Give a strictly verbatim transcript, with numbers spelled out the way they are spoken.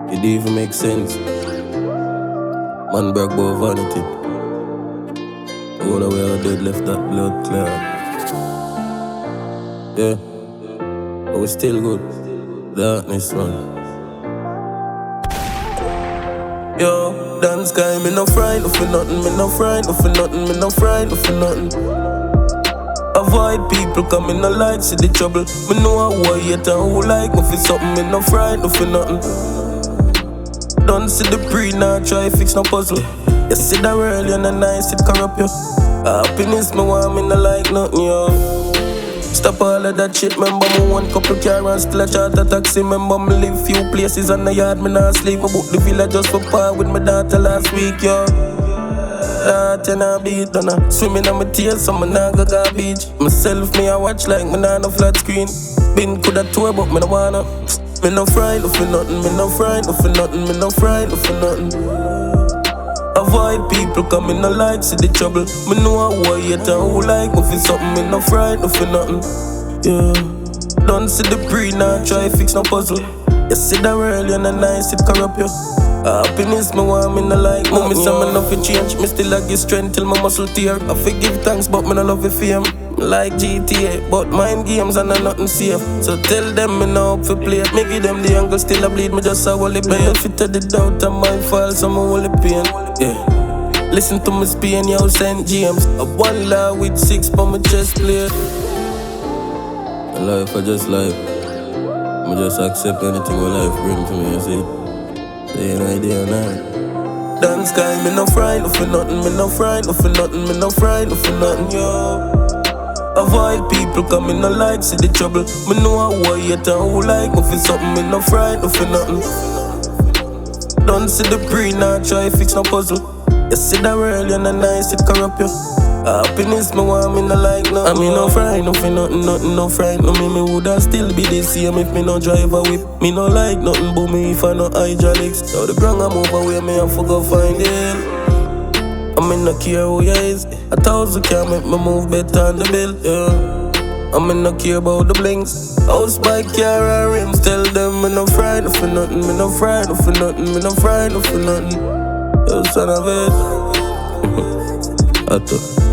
It even makes sense. Man broke both vanity. All the way I dead left that blood clot. Yeah, but we still good. Darkness, man. Yo, dance guy, me no frightened for nothing, me no frightened for nothing, me no frightened for nothing. Avoid people coming no like, see the trouble. Me know how I hate and who like me for something, me no frightened for nothing. Don't see the pre, now try fix no puzzle. You see the world, you're not nice, it corrupt you. Happiness, me want me no like nothing, yo. Stop all of that shit, remember me one couple car and still a charter taxi. Remember me live few places on the yard, me not sleep. I booked the villa just for par with my daughter last week, yo. That and I beat on her. Swimming on my tears, so me nah go go beach. Myself, me I watch like me nah no flat screen. Been coulda tour, but me no wanna. Me no frightened for nothing, me no frightened for nothing, me no frightened for nothing. Avoid people coming no like, see the trouble. Me know how I hate and who like me for something, me no frightened for nothing. Yeah, don't see the pre, now try fix no puzzle. You see the world, you're not nice, it corrupt you. Happiness, me want me no like me. Me say me nothing change, me still a give strength till my muscle tear. I forgive thanks, but me no love the fame. Like G T A, but mind games and I nothing safe. So tell them me no up for play. Me give them the angle, still a bleed, me just a wally pain. Benefit of the doubt and my fault, so me wally pain. Yeah, listen to me Spain, yo, Saint James. A one law with six for my chest plate. Life, I just life. I just accept anything what life bring to me, you see. They ain't idea now. Dance guy, me no frightened for nothing, me no frightened for nothing, me no frightened for nothing, yo. Avoid people coming no like, see the trouble. Me know how I hate and who like me for something, me no frightened for nothing. Don't see the pre, now try fix no puzzle. You see the world, you're not nice, it corrupt you. Happiness, me want me no like nothing. I mean no frightened for nothing, nothing, no frightened no me. Me woulda still be the same if me no drive a whip. Me no like nothing but me if I no hydraulics. So the ground I move away, me I forgot find it. I mean no care who you is. A thousand can make me move better on the bill, yeah. I mean no care about the blinks. House, bike, car and rims. Tell them me no frightened for nothing, me no frightened for nothing, me no frightened for nothing. Yo, son of it. I thought